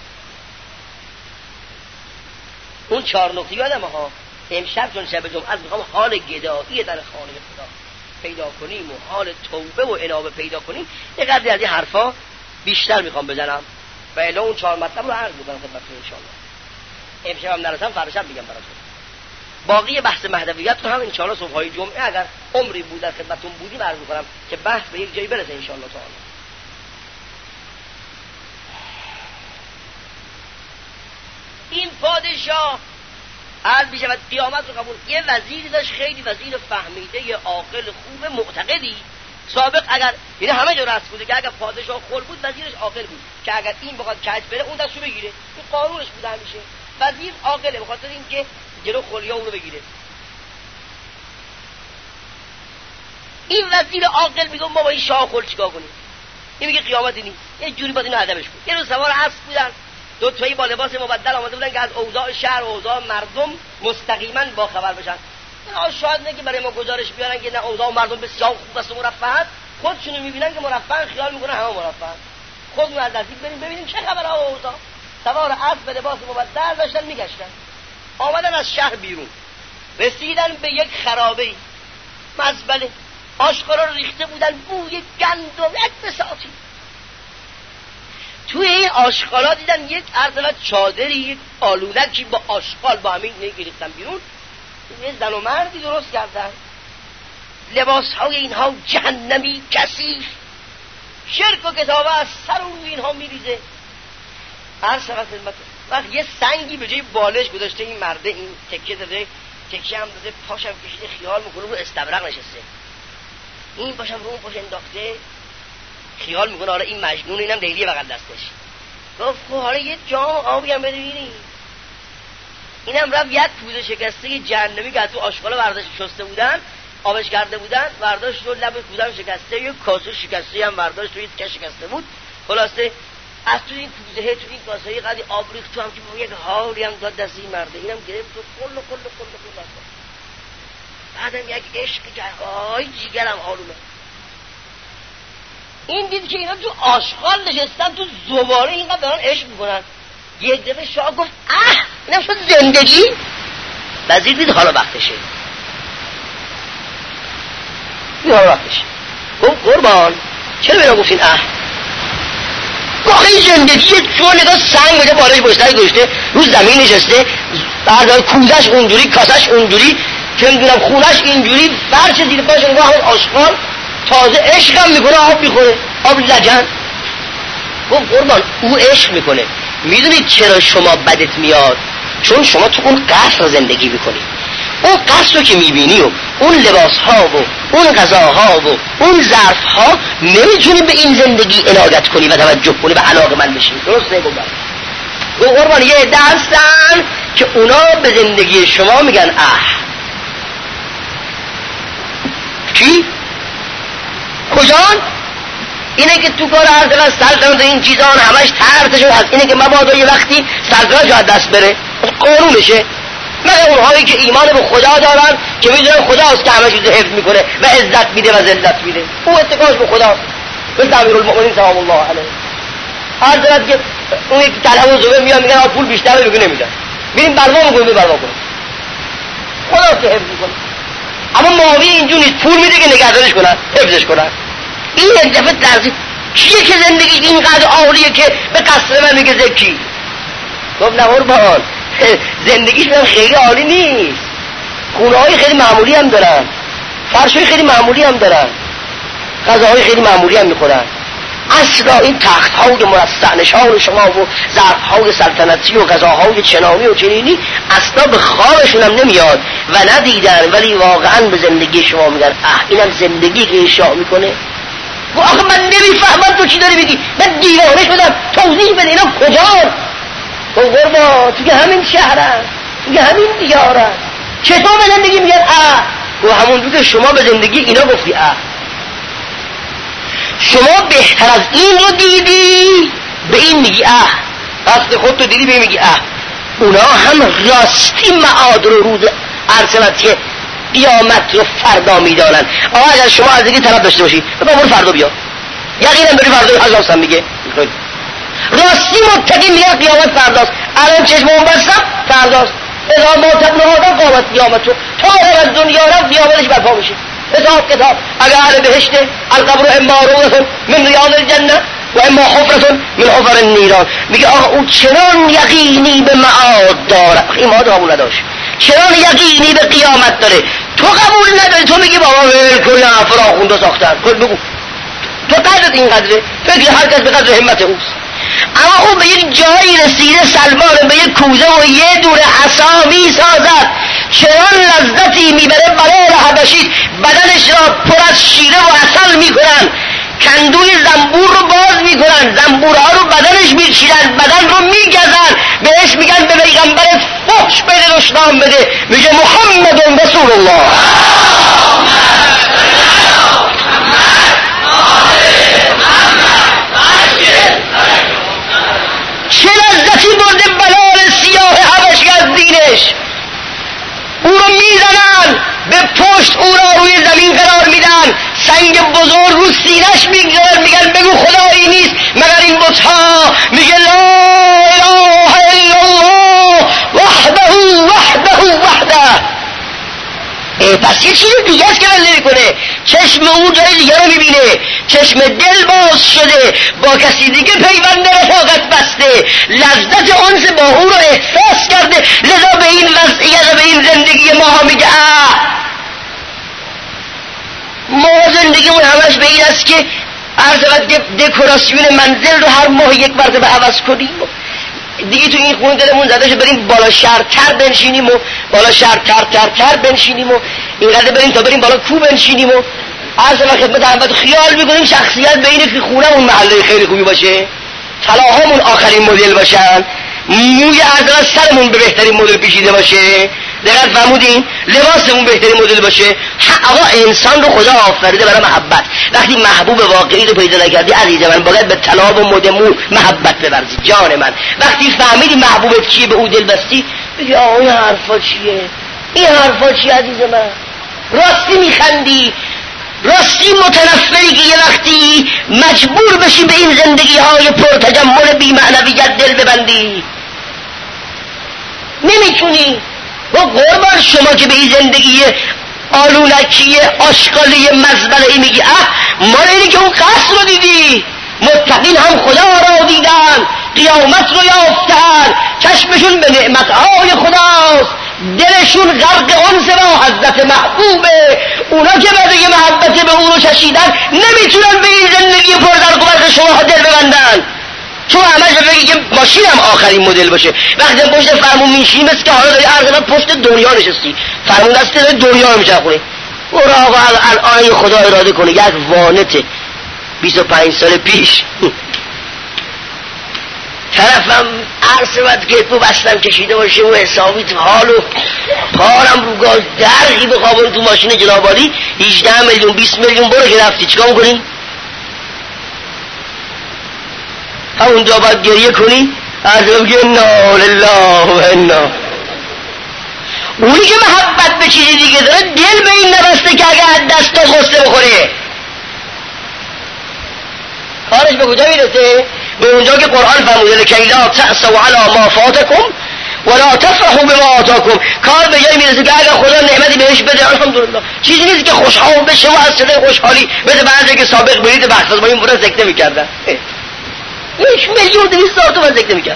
اون چهار نکته یادم ها. امشب چون شب جمعه از میخوام حال گدایی در خانه خدا پیدا کنیم و حال توبه و انابه پیدا کنیم. یه قدری از این حرفا بیشتر میخوام بزنم و الا اون چهار مطلب رو عرض میکنم خدمتتون انشاءالله. امشب هم نرسم فردا شب میگم براتون. باقی بحث مهدویت رو هم انشاءالله صبحای جمعه اگر عمری بود در خدمتتون بودیم عرض میکنم که بحث به یک جایی برسه انشاءالله تعالی. این پادشاه عرض میشود قیامت رو قبول. یه وزیری داشت خیلی وزیر فهمیده، یه عاقل خوب معتقدی. سابق اگر یعنی همه جا رسم بوده که اگر پادشاه خل بود وزیرش عاقل بود که اگر این بخواد کج بره اون دستو بگیره. این قانونش بوده همیشه. وزیر عاقله، به خاطر اینکه جلو خلیا اون رو بگیره. این وزیر عاقل میگه ما با این شاه خل چیکار کنیم؟ این میگه قیامتی نیست، یه جوری باید اینو ادبش کنیم. یه روز سوار اسب بودن، دو تایی با لباس مبدل آمده بودن که از اوضاع شهر و اوضاع مردم مستقیما با خبر بشن. اینا شاید نه که برای ما گزارش بیارن که نه اوضاع مردم بسیار خوب است و مرفه، خودشونو میبینن که مرفه، خیال میکنن همه مرفه. خودمون از نزدیک بریم ببینیم چه خبره اوضاع. سوار اسب به لباس مبدل داشتن میگشتن. آمدن از شهر بیرون، رسیدن به یک خرابه‌ای، مزبله، آشغالا رو ریخته بودن، بوی گندم یک بساطی. توی این آشغالا دیدن یک عرض چادری، یک آلونکی با آشغال با همین ریختن بیرون. یه زن و مردی درست کردن، لباس های اینها جهنمی کثیف، شرک و کتابه از سر و روی اینها میریزه. هر سقط خدمت وقت یه سنگی به جای بالش گذاشته، این مرده این تکیه داده، تکیه هم داده، پاشم کشیده، خیال میکنه رو استبرق نشسته، این پاشم رو اون پاش انداخته، خیال میکنه آره این مجنون، اینم لیلی بغل دستش. گفت خب حالا یه جام آبی هم بده ببینی. اینم رفت یک کوزه شکسته جهنمی که تو آشغالا برداشت شسته بودن، آبش کرده بودن، برداشت رو لب کوزه شکسته، یه کاسه شکسته هم برداشت، توی تکه شکسته بود. خلاصه از تو این کوزه تو این کاسه قدی آب ریخت تو هم که با یک حالی هم داد دست این مرده، اینم گرفت و کل کل کل کل بعدم یک عشق جای جیگرم آلومه. این دید که اینا تو آشغال نشستن، تو زباله اینقدر دارن عشق میکنن. یک دفعه شاه گفت اه اینم شد زندگی. وزیر دید حالا وقتشه، این حالا وقتشه. گفت قربان چرا بینا گفتین اه؟ گفت این زندگی چون نگاه سنگ بده بالش بشتر گذاشته، رو زمین نشسته، بردار کوزش اونجوری، کاسش اونجوری، که میدونم خونش اینجوری، فرش زیر پاش نگاه همون آشغال، تازه عشق هم میکنه، آب میخوره، آب لجن. گفت قربان او عشق میکنه، میدونید چرا شما بدت میاد؟ چون شما تو اون قصر زندگی میکنید. اون قصر رو که میبینی و اون لباس ها و اون غذاها و اون ظرف ها نمیتونی به این زندگی عنایت کنی و توجه کنی و علاقه من بشی. درست نگم برد. گفت قربان یه عده هستن که اونا به زندگی شما میگن اه. چی؟ کجان؟ اینه که تو کار عرض از سلطنت این چیزان همش ترتشون هست، اینه که مبادا یه وقتی سلطنت جا دست بره، قانونشه. مگه اونهایی که ایمان به خدا دارن که میدونن خداست که همه چیز حفظ میکنه و عزت میده و ذلت میده، او اتکاش به خدا. مثل امیرالمؤمنین سلام الله علیه، هر طرف که اون یکی طلب و زبه میان میگن پول بیشتره بگو نمیدن، میریم بروا میکنیم به بروا کنیم، خدا که حفظ میکنه. اما معاویه اینجور نیست، پول میده که نگهدارش کنن، حفظش کنن. این یک دفعه ترسید کیه که زندگی اینقدر عالیه که به قصر من میگه زکی؟ گفت نه قربان زندگیش من خیلی عالی نیست، خونه های خیلی معمولی هم دارن، فرش های خیلی معمولی هم دارن، غذاهای خیلی معمولی هم میخورن. اصلا این تخت های مرصع نشان شما و ظرف های سلطنتی و غذاهای چنانی و چنینی اصلا به خوابشون هم نمیاد و ندیدن، ولی واقعا به زندگی شما میگن اه اینم زندگی که اشاع میکنه. و آخه من نمیفهمم تو چی داری میگی، من دیوانه شدم، توضیح بده اینا کجان؟ و قربا تو که همین شهرن، تو که همین دیارن، چطور به زندگی میگن اه؟ و همون که شما به زندگی اینا گفتی اه. شما بهتر از این رو دیدی به این میگی اه، قصد خود تو دیدی به این میگی اه. اونا هم راستی معاد رو روز عرصمتی قیامت رو فردا میدانن. آقا اگر شما از دیگه طرف داشته باشی بگم برو فردا بیا، یقینا بری فردا از آسان میگه راستی متقی میگن قیامت فرداست. الان چشمون بستم فرداست. اذا ما تبن آدم قامت قیامت رو تا از دنیا رفت قیامتش برپا میشه. حساب کتاب اگر اهل بهشته القبر اما روضة من ریاض الجنه و اما حفرة من حفر النیران. میگه آقا او چنان یقینی به معاد داره، این معاد قبول نداشت، چنان یقینی به قیامت داره، تو قبول نداری، تو میگی بابا ول کن افرا خونده ساختن کن بگو تو قدرت این قدره، فکر هر کس به قدر همت اوست. اما او به یک جایی رسیده سلمان به یک کوزه و یه دور عصا میسازد، چنان لذتی میبره بلال حبشید بدنش را پر از شیره و عسل میکنن، کندوی زنبور رو باز میکنن، زنبورها رو بدنش میچینن، بدن رو میگزن، بهش میگن به پیغمبر خودش نام بده، میگه محمد رسول الله. چه لذتی برده بلال سیاه حبشی از دینش. او رو میزنن به پشت، او را روی زمین قرار میدن، سنگ بزرگ رو سینش میگذارن، میگن بگو خدایی نیست مگر این بت‌ها. میگه لا اله الا الله وحده وحده وحده. پس یه چیز دیگه است که من نمیکنه، چشم اون جای دیگه رو میبینه، چشم دل باز شده، با کسی دیگه پیوند رفاقت بسته، لذت انس با او رو احساس کرده. لذا به این وضعیت، به این زندگی ما ها میگه ما زندگیمون همش به این است که عرض وقت دکوراسیون منزل رو هر ماه یک مرتبه عوض کنیم، دیگه تو این خونه دلمون زده شد بریم بالا شهرتر بنشینیم و بالا شهرتر تر تر بنشینیم و اینقدر بریم تا بریم بالا کو بنشینیم و عرض و خدمت احمد خیال میکنیم شخصیت به اینه که خونمون محله خیلی خوبی باشه، طلاهامون آخرین مدل باشن، موی عرض و سرمون به بهترین مدل پیچیده باشه، دقیق فرمودین، لباسمون بهترین مدل باشه. آقا انسان رو خدا آفریده برای محبت. وقتی محبوب واقعی رو پیدا نکردی عزیز من، باید به طلا و مد مو محبت بورزی جان من. وقتی فهمیدی محبوبت چیه، به او دل بستی، بگی آقا این حرفا چیه، این حرفا چیه عزیز من، راستی میخندی، راستی متنفری که یه وقتی مجبور بشی به این زندگی های پرتجمل بی معنویت دل ببندی، نمیتونی. و قربان شما که به این زندگی آلونکی آشغالی مزبله میگی اه مال اینی که اون قصر رو دیدی، متقین هم خدا را دیدن، قیامت رو یافتن، چشمشون به نعمتهای خداست، دلشون غرق انس با حضرت محبوبه. اونا که برای محبت به اون رو چشیدن نمیتونن به این زندگی پردرق و برق شما دل ببندن. تو همش بگی که ماشینم آخرین مدل باشه، وقتی پشت فرمون میشینی مثل که حالا داری عرض من پشت دنیا نشستی، فرمون دسته داری دنیا رو میچرخونی. برو آقا الان خدا اراده کنه یک وانته بیست و پنج سال پیش طرفم عرض وقت که تو بستم کشیده باشه و حسابی تو حالو پارم رو گاز درگی بخوابون تو ماشین جنابالی هجده میلیون بیست میلیون برو که رفتی چیکار میکنی؟ همونجا باید گریه کنی، عرض بگی انا لله و انا. اونی که محبت به چیزی دیگه داره دل به این نبسته که اگه دست تا غصه بخوره کارش به کجا میرسه؟ به اونجا که قرآن فرموده لکی لا تأسوا علی ما فاتکم ولا تفرحوا بما آتاکم. کار به جایی میرسه که اگه خدا نعمتی بهش بده الحمدلله، چیزی نیست که خوشحال بشه و از صدای خوشحالی بده بعضی که سابق برید بحث با این بودن سکته میکردن یک میلیون دویست هزار تومن ذکر میکرد.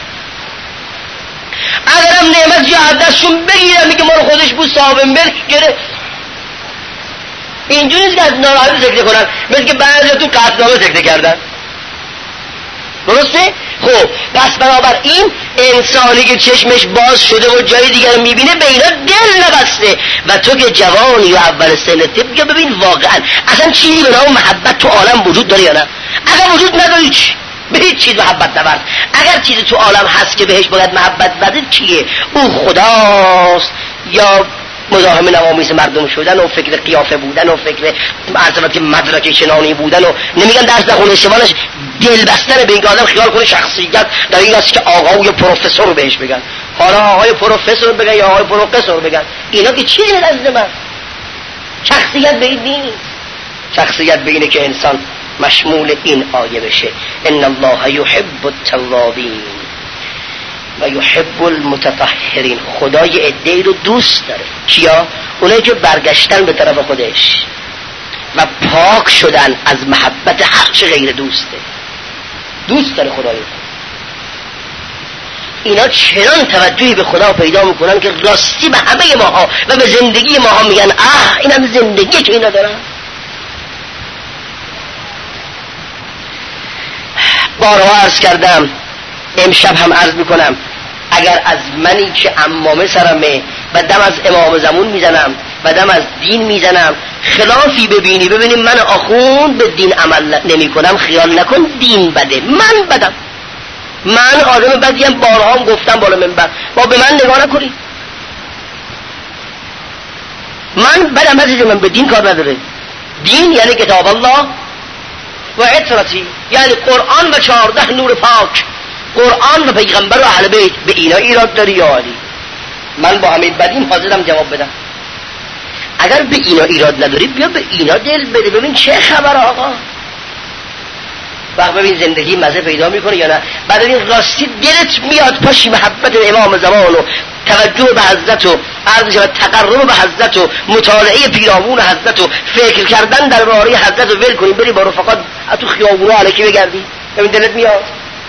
اگرم نعمت جا دستشون بگیرم میگه ما رو خودش بود صاحب ملک گره. اینجوری نیست که از ناراحتی ذکر کنن، مثل که بعضی تو قطعنامه ذکر کردن. درسته؟ خب پس بنابر این انسانی که چشمش باز شده و جای دیگر میبینه به اینا دل نبسته. و تو که جوانی و اول سنته بگه ببین واقعا اصلا چیزی به نام محبت تو عالم وجود داره یا نه؟ اگر وجود نداری چی؟ به هیچ چیز محبت نبرد. اگر چیزی تو عالم هست که بهش باید محبت بده چیه؟ او خداست یا مزاحم نوامیس مردم شدن و فکر قیافه بودن و فکر معذرت مدرک شنانی بودن و نمیگن درس نخونه اشتباهش دل بستن به این آدم خیال کنه شخصیت در این است که آقای پروفسور بهش بگن، حالا آقای پروفسور بگن یا آقای پروفسور بگن، اینا که چیه از من؟ شخصیت به این نیست. شخصیت به اینه که انسان مشمول این آیه بشه ان الله یحب التوابین و یحب المتطهرین. خدای عده‌ای رو دوست داره. کیا؟ اونایی که برگشتن به طرف خودش و پاک شدن از محبت هر چه غیر دوسته. دوست داره خدای. اینا چنان توجهی به خدا پیدا میکنن که راستی به همه ماها و به زندگی ماها میگن اه این هم زندگی که اینا دارن. بارها عرض کردم، امشب هم عرض میکنم، اگر از منی که عمامه سرمه و دم از امام زمان میزنم و دم از دین میزنم خلافی ببینی، ببینیم من آخوند به دین عمل نمی کنم، خیال نکن دین بده، من بدم، من آدم بدیم. بارها هم گفتم بالا منبر، با به من نگاه نکنی. من بدم از من به دین کار نداره. دین یعنی کتاب الله و عطرتی، یعنی قرآن و چهارده نور پاک، قرآن و پیغمبر و اهل بیت. به اینا ایراد داری یا علی؟ من با همین بدین حاضرم جواب بدم. اگر به اینا ایراد نداری بیا به اینا دل بده، ببین چه خبر آقا. وقت ببین زندگی مزه پیدا میکنه یا نه. بعد این راستی دلت میاد پاشی محبت امام زمان و توجه به حضرت و عرض و تقرب به حضرت و مطالعه پیرامون حضرت و فکر کردن درباره حضرت و ول کنی بری با رفقات تو خیابونا الکی بگردی. ببین دلت میاد.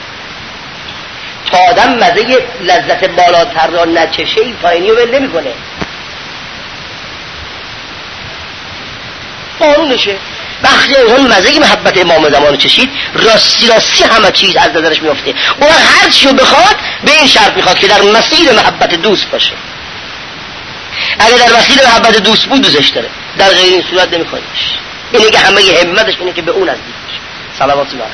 تا آدم مزه لذت بالاتر را نچشه ای پایینی رو ول نمیکنه. قانونشه. وقتی اون مزه محبت امام زمان چشید راستی راستی همه چیز از نظرش میفته. اون هر چیو بخواد به این شرط میخواد که در مسیر محبت دوست باشه. اگر در مسیر محبت دوست بود دوستش داره، در غیر این صورت نمیخوادش. اینه که همه همتش اینه که به اون نزدیک بشه. صلوات الله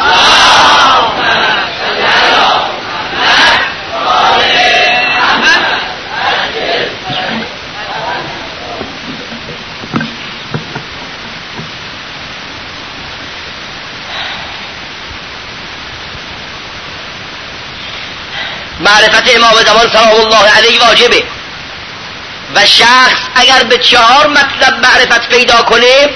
معرفت امام زمان سلام الله علیه واجبه و شخص اگر به چهار مطلب معرفت پیدا کنه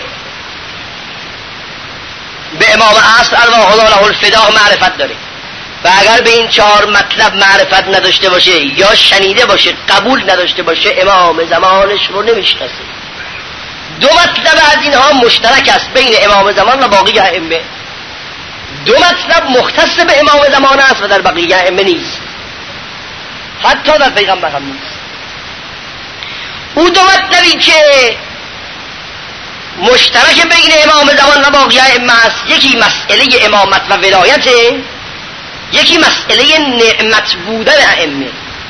به امام عصر ارواح الله له الفداء معرفت داره. و اگر به این چهار مطلب معرفت نداشته باشه یا شنیده باشه قبول نداشته باشه امام زمانش رو نمیشناسه. دو مطلب از اینها مشترک است بین امام زمان و باقی ائمه. دو مطلب مختص به امام زمان است و در بقیه ائمه نیست، حتی در پیغمبر هم نیست. او دو مطلبی که مشترک بین امام زمان و باقی ائمه است، یکی مسئله امامت و ولایت، یکی مسئله نعمت بودن ائمه.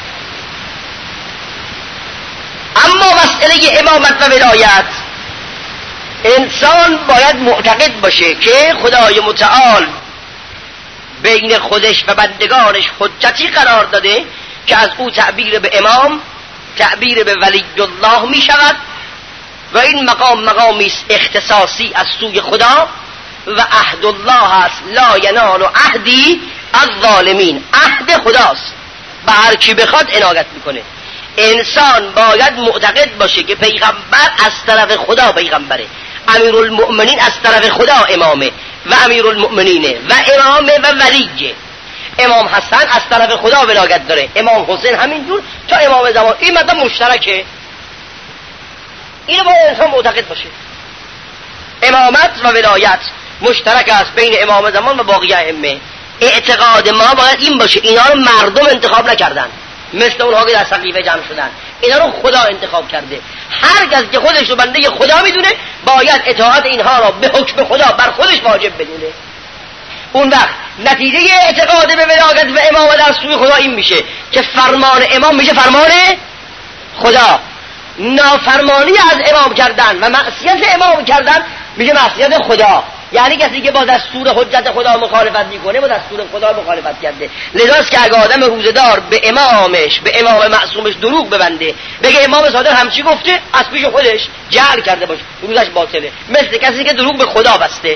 اما مسئله امامت و ولایت انسان باید معتقد باشه که خدای متعال بین خودش و بندگانش حجتی قرار داده که از او تعبیر به امام تعبیر به ولی الله می شود و این مقام مقامی است اختصاصی از سوی خدا و عهد الله است لا ینال عهدی الظالمین. عهد خداست به هر کی بخواد عنایت میکنه. انسان باید معتقد باشه که پیغمبر از طرف خدا پیغمبره، امیرالمؤمنین از طرف خدا امامه و امیرالمؤمنینه و امامه و ولیه. امام حسن از طرف خدا ولایت داره، امام حسین همینجور تا امام زمان. این مطلب مشترکه، اینو باید انسان معتقد باشه. امامت و ولایت مشترک است بین امام زمان و باقی ائمه. اعتقاد ما باید این باشه اینا رو مردم انتخاب نکردن مثل اونها که در سقیفه جمع شدن، اینا رو خدا انتخاب کرده. هر کس که خودش رو بنده خدا میدونه باید اطاعت اینها را به حکم خدا بر خودش واجب بدونه. اون وقت نتیجه اعتقاد به ولایت و امامت در سوی خدا این میشه که فرمان امام میشه فرمان خدا، نافرمانی از امام کردن و معصیت امام کردن میشه معصیت خدا. یعنی کسی که با دستور حجت خدا مخالفت میکنه با دستور خدا مخالفت کرده. لذاست که اگه آدم روزدار به امامش به امام معصومش دروغ ببنده بگه امام صادق همچی گفته از پیش خودش جعل کرده باشه روزش باطله، مثل کسی که دروغ به خدا بسته.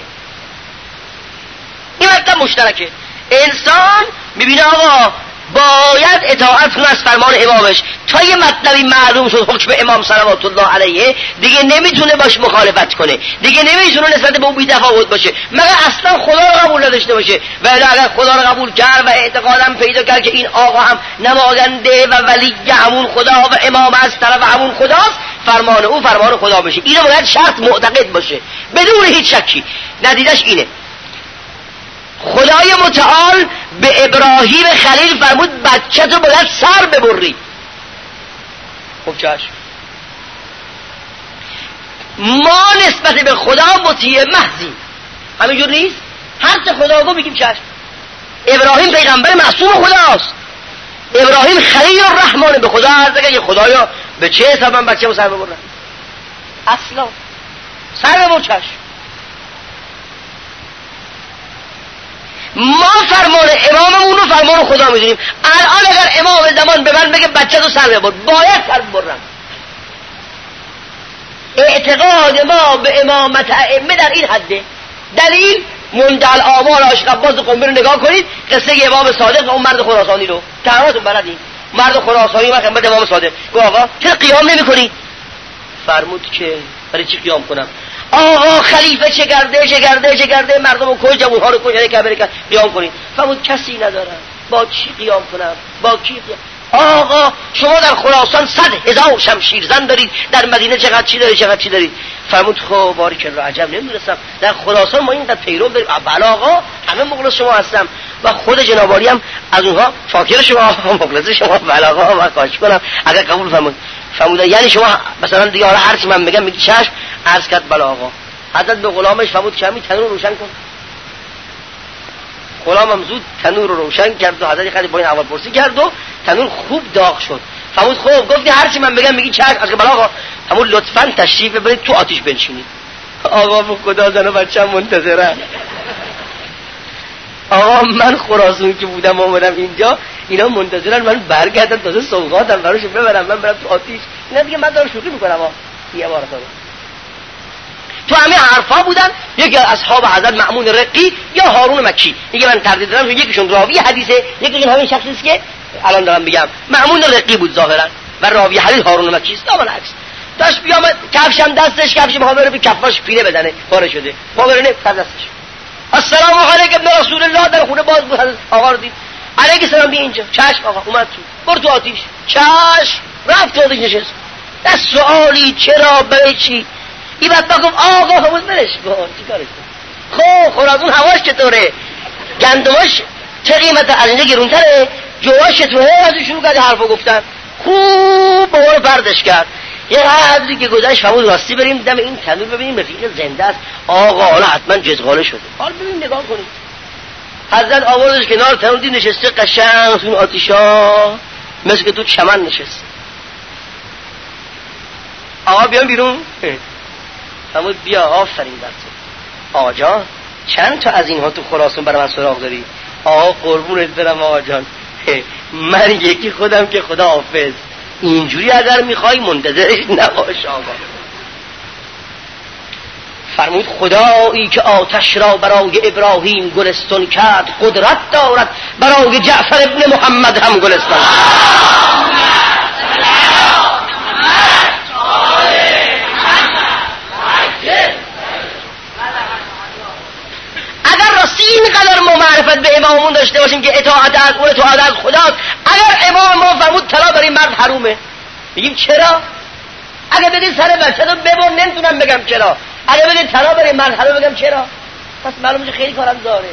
این مطلب مشترکه. انسان میبینه آقا باید اطاعت کنه از فرمان امامش. تا یه مطلبی معلوم شد حکم امام صلوات الله علیه دیگه نمیتونه باش مخالفت کنه، دیگه نمیتونه نسبت به اون بی‌تفاوت باشه مگر اصلا خدا رو قبول نداشته باشه. و اگر خدا رو قبول کرد و اعتقادم پیدا کرد که این آقا هم نماینده و ولی همون خدا و امام از طرف همون خداست، فرمان او فرمان خدا بشه. اینو باید شرط معتقد باشه بدون هیچ شکی. نتیجهش اینه خدای متعال به ابراهیم خلیل فرمود بچه تو باید سر ببری. خب چشم. ما نسبت به خدا مطیع محضیم، همینجور نیست؟ هر چه خدا گفت بگیم چشم. ابراهیم پیغمبر معصوم خداست، ابراهیم خلیل الرحمن به خدا عرض کرد خدایا به چه حساب من بچه رو سر ببرم؟ اصلا سر ببر چشم. ما فرمان اماممون رو فرمان خدا میدونیم. الان اگر امام زمان به من بگه بچه تو سر ببر باید سر ببرم. اعتقاد ما به امامت ائمه در این حده. دلیل مندل آمار عاشق عباس قمی رو نگاه کنید، قصه امام صادق و اون مرد خراسانی رو که همتون بلدین. مرد خراسانی و خدمت امام صادق گفت آقا چرا قیام نمی‌کنی؟ فرمود که برای چی قیام کنم؟ آقا خلیفه چه کرده چه کرده چه کرده مردم رو کج، جوان‌ها رو کج، کبر کرد، قیام کنید. فرمود کسی ندارم، با چی قیام کنم؟ با کی قیام؟ آقا شما در خراسان صد هزار شمشیر زن دارید، در مدینه چقدر چی دارید چقدر چی دارید؟ فرمود خب باری که عجب نمی‌دونستم در خراسان ما اینقدر پیرو داریم. بله آقا همه مخلص شما هستم و خود جنابالی هم از اونها فاکر شما مخلص شما. بله آقا من کاش کنم اگر قبول فرمود. فرمود یعنی شما مثلا دیگه حالا هر چی من بگم میگی چشم. عرض کرد بله آقا. حضرت به غلامش فرمود کمی تنور روشن کن. غلامم زود تنور رو روشن کرد و حضرت خیلی با این اول پرسی کرد و تنور خوب داغ شد. فرمود خب گفتی هر چی من بگم میگی چشم. از که بله آقا. فرمود لطفاً تشریف ببرید تو آتش بنشینید. آقا به خدا زن و بچه‌م منتظرن. آقا من خراسان که بودم اومدم اینجا اینا منتظرن من برگردم تازه سوغاتم براشون ببرم من برم تو آتش. اینا دیگه من دارم شوخی میکنم ها. یه بار تا تو همه حرفا بودن. یکی از اصحاب حضرت مأمون رقی یا هارون مکی. دیگه من تردید دارم یکیشون راوی حدیثه، یکیشون همین شخصی است که الان دارم میگم. مأمون رقی بود ظاهرا و راوی حدیث هارون مکی است. اما عکس داشت بیامد کفشم دستش کفش محاوره به کفاش پیره بدنه پاره شده. محاوره نه سر دستش. السلام علیکم ابن رسول الله. در خونه باز بود. آقا رو دید. علیک السلام بیا اینجا. چشم آقا اومد تو. برو تو آتیش. چشم رفت تو آتیش نشست. دست سوالی چرا برای چی؟ این بعد گفت آقا همون برش کن. چیکارش کن؟ خب خراسان هواش چطوره؟ گندماش چه قیمته؟ از اینجا گرونتره. جواش چطوره؟ از شروع کرد حرفو گفتن. خوب به اون پردش کرد. یه حدی که گذشت فرمود راستی بریم دم این تنور ببینیم رفیق زنده است. آقا حالا حتما جزغاله شده. حالا ببین نگاه کنید. حضرت آوردش کنار تنور دید نشسته قشنگ تو آتیشا مثل که تو چمن نشسته. آقا بیان بیرون. فرمود بیا آفرین بر تو. آقا جان چند تا از اینها تو خراسان برای من سراغ داری؟ آقا قربونت برم آقا جان من یکی خودم که خدا حافظ. اینجوری اگر میخوای منتظرش نباش آقا. فرمود خدایی که آتش را برای ابراهیم گلستان کرد قدرت دارد برای جعفر ابن محمد هم گلستان. اگر راستی اینقدر ما معرفت به اماممون داشته باشیم که اطاعت از اون اطاعت از خداست، اگر امام ما فرمود طلا برای مرد حرومه میگیم چرا؟ اگر بگید سر بچه رو ببر نمیتونم بگم چرا. اگر بگید طلا برای مرد حرومه بگم چرا. پس معلومه که خیلی کارم داره.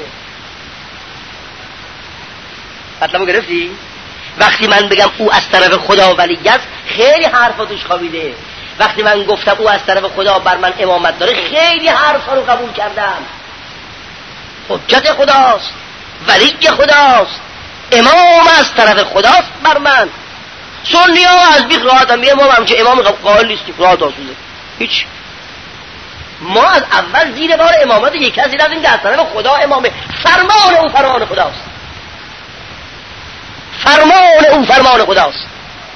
مطلبو گرفتی؟ وقتی من بگم او از طرف خدا ولی است خیلی حرفا توش خوابیده. وقتی من گفتم او از طرف خدا بر من امامت داره خیلی حرفا رو قبول کردم. حجت خداست، ولی خداست، امام از طرف خداست بر من. سنی ها از بیخ راحت هم امام هم که امام قائل نیست راحت آسوده هیچ. ما از اول زیر بار امامت یک کسی رفتیم که از طرف خدا امامه. فرمان او فرمان خداست، فرمان او فرمان خداست.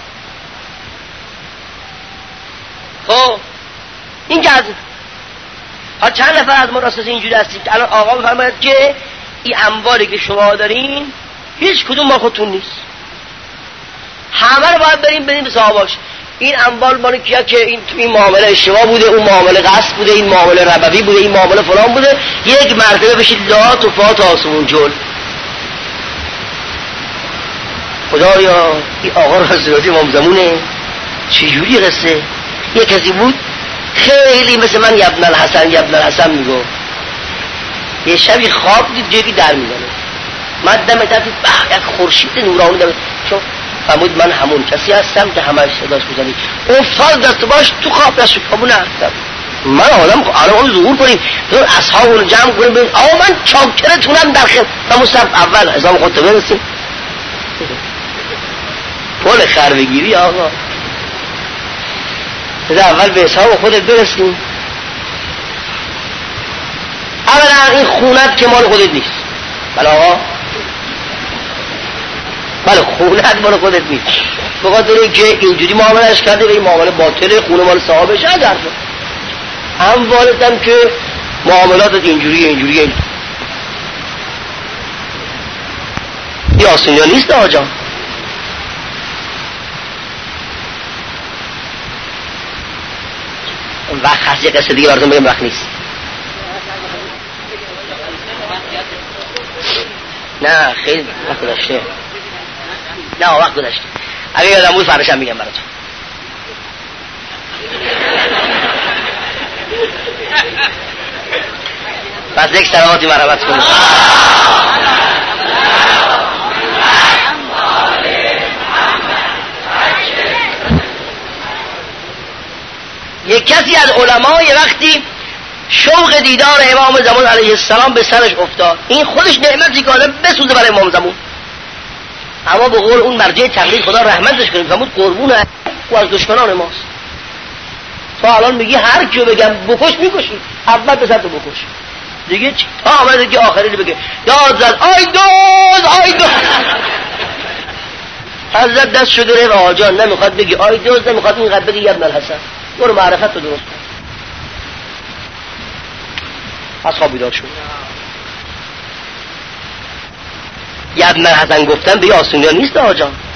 خب این که از ها چند نفر از مراسس اینجوری هستید که الان آقا بفرماید که این اموالی که شما دارین هیچ کدوم ما خودتون نیست، همه رو باید بریم بریم به صاحباش. این اموال مال کیا که این تو این معامله اشتباه بوده، اون معامله قصد بوده، این معامله ربوی بوده، این معامله فلان بوده، یک مرتبه بشید لات و فات آسمون جل. خدایا این آقا رسولاتی امام زمونه چجوری قصه؟ یک کسی بود خیلی مثل من ابن الحسن ابن الحسن میگو، یه شبی خواب دید جدی در میزنه، من دم تا به یک خورشید نورانی دم چون فرمود من همون کسی هستم که همش صداش میزنی. افتاد دست باش تو خواب دست خوابو نرفتم. من آدم الان ظهور کنیم تو اصحاب رو جمع کنیم ببین آقا من چاکرتونم در خدمت. من صف اول حساب خودت برسیم پول خر بگیری آقا، بذار اول به حساب خودت برسیم. اولا این خونت که مال خودت نیست. بله آقا بله خونت مال خودت نیست، بخاطر اینکه اینجوری معاملهش کرده به این معامله باطله، خونه مال صاحبش. اگر اموالتم که معاملاتت اینجوری اینجوری این یا آسونیا نیست آقا جان. وقت هست یه قصه دیگه براتون بگم، وقت نیست. نه خیلی وقت گذشته، نه وقت گذشته. اگه یادم بود فرشم میگم براتون. پس یک سلواتی مرحمت کنید. یک کسی از علما یه وقتی شوق دیدار امام زمان علیه السلام به سرش افتاد. این خودش نعمتی که آدم بسوزه برای امام زمان، اما به قول اون مرجع تقلید خدا رحمتش کنه فرمود قربون او از دشمنان ماست. تو الان میگی هر کیو بگم بکش میکشی، اول به سر تو بکش دیگه چی؟ تا آمده دیگه آخری بگه داد زد آی دوز آی دوز. حضرت دست شده ره و آجان نمیخواد بگی آی دوز، نمیخواد اینقدر بگی ابن الحسن، برو معرفت رو درست کن. از خواب بیدار شد. ابن الحسن گفتن به آسونیا نیست آجان.